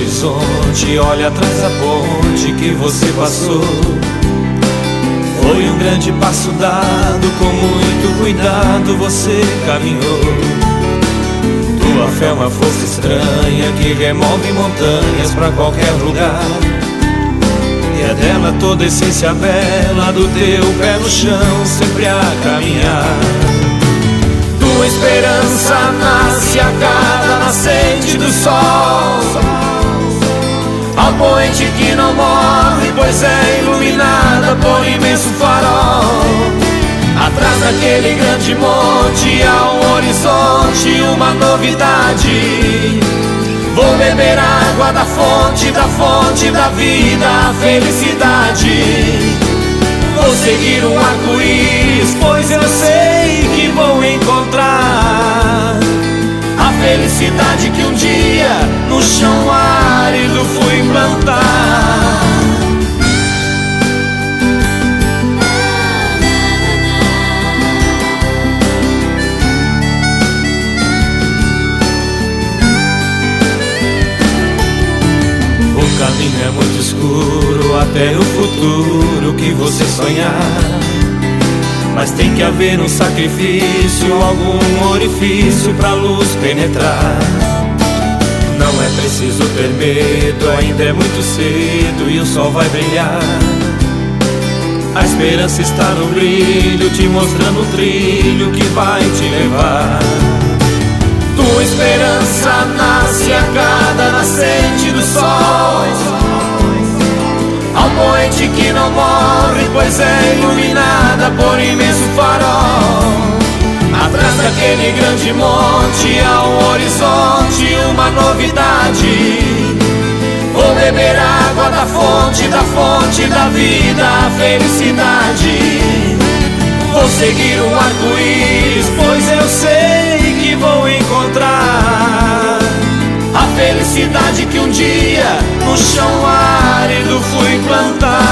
horizonte, olha atrás da ponte que você passou. Foi um grande passo dado, com muito cuidado você caminhou. Tua fé é uma força estranha que remove montanhas pra qualquer lugar. E é dela toda a essência bela do teu pé no chão, sempre a caminhar. Tua esperança nasce a cada nascente do sol, ao poente que não morre, pois é iluminada por imenso farol. Atrás daquele grande monte, há um horizonte, uma novidade. Vou beber água da fonte da vida, a felicidade. Vou seguir um arco-íris, pois eu sei que vou encontrar a felicidade que um dia no chão árido fui plantar. O caminho é muito escuro até o futuro que você sonhar, mas tem que haver um sacrifício, algum orifício pra luz penetrar. Não é preciso ter medo, ainda é muito cedo e o sol vai brilhar. A esperança está no brilho, te mostrando o trilho que vai te levar. Tua esperança nasce a cada nascente do sol, ao poente que não morre, pois é iluminada por imenso farol. Atrás daquele grande monte, há um horizonte, uma novidade. Vou beber água da fonte da vida, a felicidade. Vou seguir um arco-íris, pois eu sei que vou encontrar a felicidade que um dia no chão árido fui plantar.